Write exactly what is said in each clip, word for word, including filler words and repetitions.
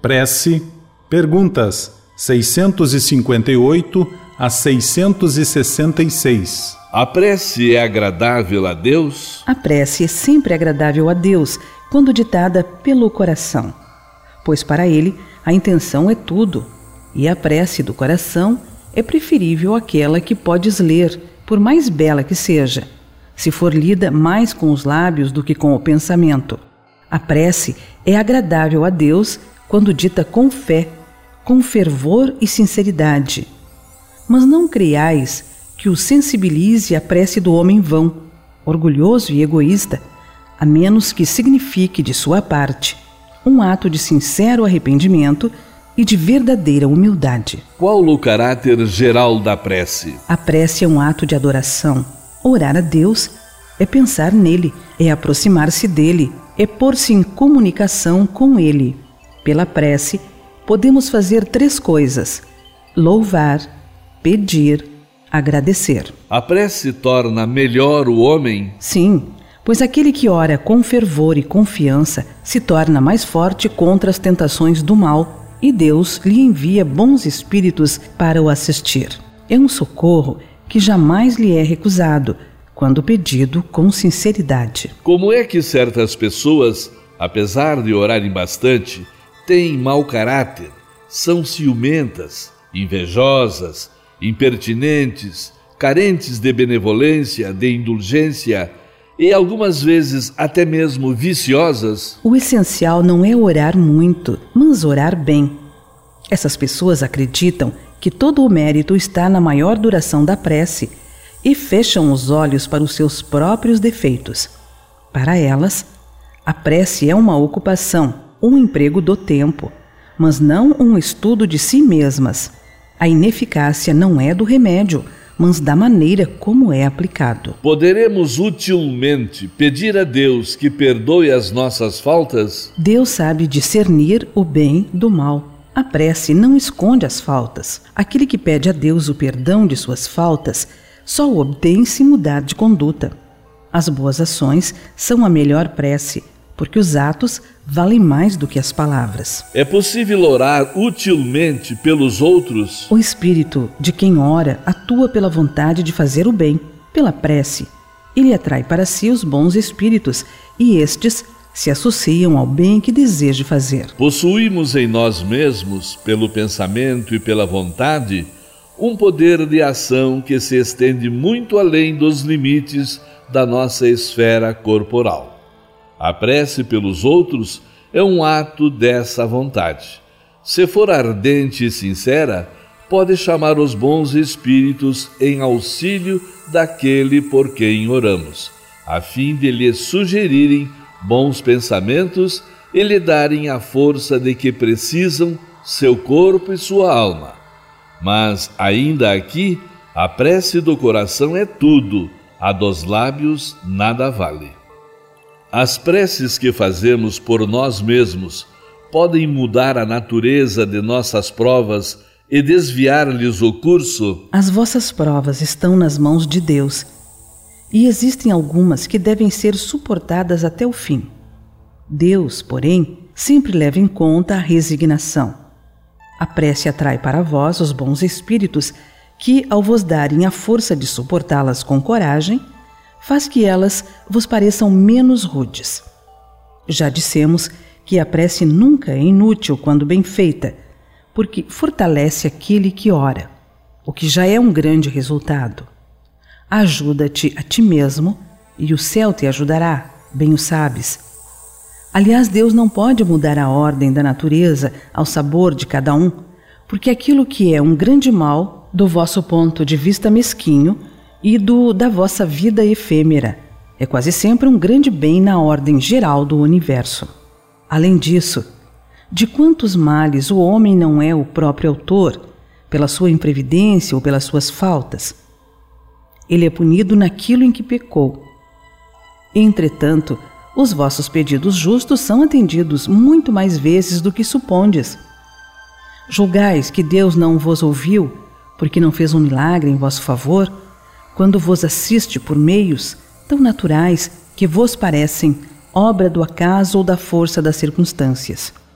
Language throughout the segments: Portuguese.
Prece, perguntas seiscentos e cinquenta e oito a seiscentos e sessenta e seis. A prece é agradável a Deus? A prece é sempre agradável a Deus quando ditada pelo coração, pois para Ele a intenção é tudo, e a prece do coração é preferível àquela que podes ler, por mais bela que seja, se for lida mais com os lábios do que com o pensamento. A prece é agradável a Deus quando dita com fé, com fervor e sinceridade. Mas não creiais que o sensibilize a prece do homem vão, orgulhoso e egoísta, a menos que signifique de sua parte um ato de sincero arrependimento e de verdadeira humildade. Qual o caráter geral da prece? A prece é um ato de adoração. Orar a Deus é pensar nele, é aproximar-se dele, é pôr-se em comunicação com ele. Pela prece, podemos fazer três coisas: louvar, pedir, agradecer. A prece torna melhor o homem? Sim, pois aquele que ora com fervor e confiança se torna mais forte contra as tentações do mal, e Deus lhe envia bons espíritos para o assistir. É um socorro que jamais lhe é recusado, quando pedido com sinceridade. Como é que certas pessoas, apesar de orarem bastante, têm mau caráter, são ciumentas, invejosas, impertinentes, carentes de benevolência, de indulgência e algumas vezes até mesmo viciosas? O essencial não é orar muito, mas orar bem. Essas pessoas acreditam que todo o mérito está na maior duração da prece e fecham os olhos para os seus próprios defeitos. Para elas, a prece é uma ocupação, um emprego do tempo, mas não um estudo de si mesmas. A ineficácia não é do remédio, mas da maneira como é aplicado. Poderemos utilmente pedir a Deus que perdoe as nossas faltas? Deus sabe discernir o bem do mal. A prece não esconde as faltas. Aquele que pede a Deus o perdão de suas faltas só o obtém se mudar de conduta. As boas ações são a melhor prece, porque os atos valem mais do que as palavras. É possível orar utilmente pelos outros? O espírito de quem ora atua pela vontade de fazer o bem, pela prece. Ele atrai para si os bons espíritos e estes se associam ao bem que deseja fazer. Possuímos em nós mesmos, pelo pensamento e pela vontade, um poder de ação que se estende muito além dos limites da nossa esfera corporal. A prece pelos outros é um ato dessa vontade. Se for ardente e sincera, pode chamar os bons espíritos em auxílio daquele por quem oramos, a fim de lhe sugerirem bons pensamentos e lhe darem a força de que precisam seu corpo e sua alma. Mas, ainda aqui, a prece do coração é tudo, a dos lábios nada vale. As preces que fazemos por nós mesmos podem mudar a natureza de nossas provas e desviar-lhes o curso? As vossas provas estão nas mãos de Deus, e existem algumas que devem ser suportadas até o fim. Deus, porém, sempre leva em conta a resignação. A prece atrai para vós os bons espíritos que, ao vos darem a força de suportá-las com coragem, faz que elas vos pareçam menos rudes. Já dissemos que a prece nunca é inútil quando bem feita, porque fortalece aquele que ora, o que já é um grande resultado. Ajuda-te a ti mesmo e o céu te ajudará, bem o sabes. Aliás, Deus não pode mudar a ordem da natureza ao sabor de cada um, porque aquilo que é um grande mal, do vosso ponto de vista mesquinho, e do da vossa vida efêmera, é quase sempre um grande bem na ordem geral do universo. Além disso, de quantos males o homem não é o próprio autor, pela sua imprevidência ou pelas suas faltas? Ele é punido naquilo em que pecou. Entretanto, os vossos pedidos justos são atendidos muito mais vezes do que supondes. Julgais que Deus não vos ouviu, porque não fez um milagre em vosso favor, quando vos assiste por meios tão naturais que vos parecem obra do acaso ou da força das circunstâncias.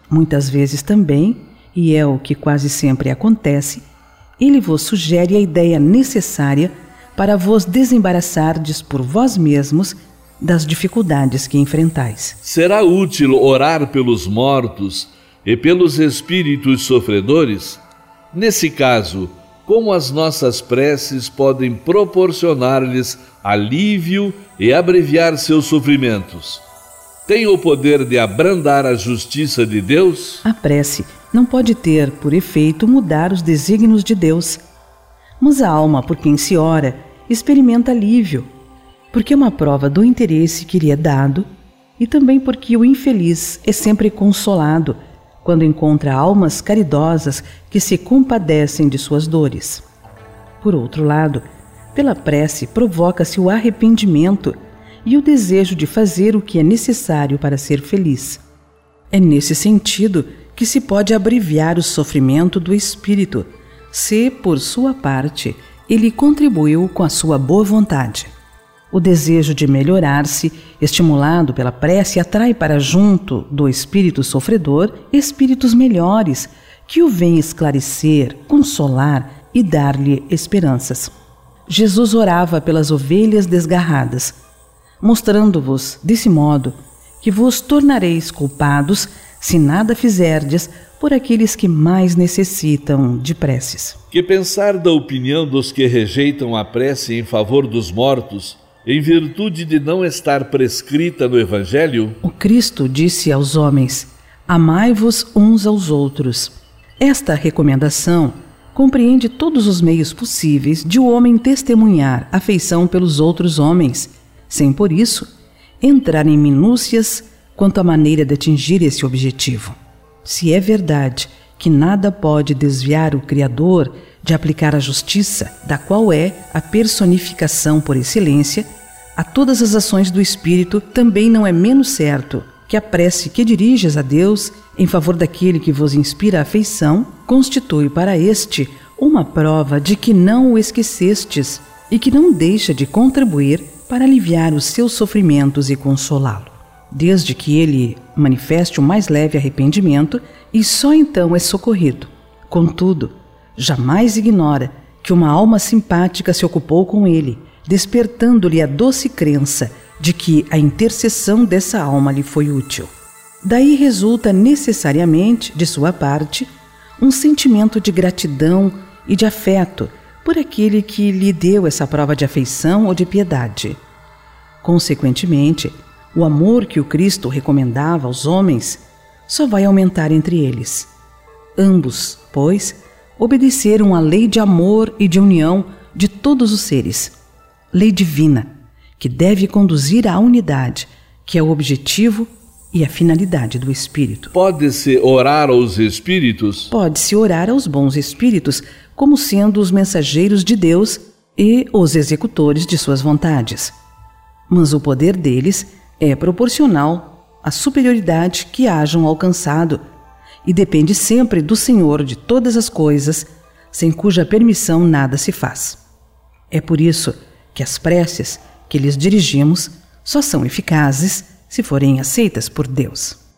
Muitas vezes também, e é o que quase sempre acontece, ele vos sugere a ideia necessária para vos desembaraçardes por vós mesmos das dificuldades que enfrentais. Será útil orar pelos mortos e pelos espíritos sofredores? Nesse caso, como as nossas preces podem proporcionar-lhes alívio e abreviar seus sofrimentos? Tem o poder de abrandar a justiça de Deus? A prece não pode ter, por efeito, mudar os desígnios de Deus. Mas a alma por quem se ora experimenta alívio, porque é uma prova do interesse que lhe é dado e também porque o infeliz é sempre consolado quando encontra almas caridosas que se compadecem de suas dores. Por outro lado, pela prece provoca-se o arrependimento e o desejo de fazer o que é necessário para ser feliz. É nesse sentido que se pode abreviar o sofrimento do espírito, se, por sua parte, ele contribuiu com a sua boa vontade. O desejo de melhorar-se, estimulado pela prece, atrai para junto do espírito sofredor espíritos melhores, que o vêm esclarecer, consolar e dar-lhe esperanças. Jesus orava pelas ovelhas desgarradas, mostrando-vos, desse modo, que vos tornareis culpados se nada fizerdes por aqueles que mais necessitam de preces. Que pensar da opinião dos que rejeitam a prece em favor dos mortos, em virtude de não estar prescrita no Evangelho? O Cristo disse aos homens: amai-vos uns aos outros. Esta recomendação compreende todos os meios possíveis de o homem testemunhar afeição pelos outros homens, sem por isso entrar em minúcias quanto à maneira de atingir esse objetivo. Se é verdade que nada pode desviar o Criador de aplicar a justiça, da qual é a personificação por excelência, a todas as ações do Espírito, também não é menos certo que a prece que diriges a Deus em favor daquele que vos inspira afeição constitui para este uma prova de que não o esquecestes e que não deixa de contribuir para aliviar os seus sofrimentos e consolá-lo, desde que ele manifeste o mais leve arrependimento e só então é socorrido. Contudo, jamais ignora que uma alma simpática se ocupou com ele, despertando-lhe a doce crença de que a intercessão dessa alma lhe foi útil. Daí resulta necessariamente, de sua parte, um sentimento de gratidão e de afeto por aquele que lhe deu essa prova de afeição ou de piedade. Consequentemente, o amor que o Cristo recomendava aos homens só vai aumentar entre eles. Ambos, pois, obedeceram à lei de amor e de união de todos os seres, lei divina, que deve conduzir à unidade, que é o objetivo e a finalidade do Espírito. Pode-se orar aos Espíritos? Pode-se orar aos bons Espíritos como sendo os mensageiros de Deus e os executores de suas vontades. Mas o poder deles é proporcional à superioridade que hajam alcançado e depende sempre do Senhor de todas as coisas, sem cuja permissão nada se faz. É por isso que as preces que lhes dirigimos só são eficazes se forem aceitas por Deus.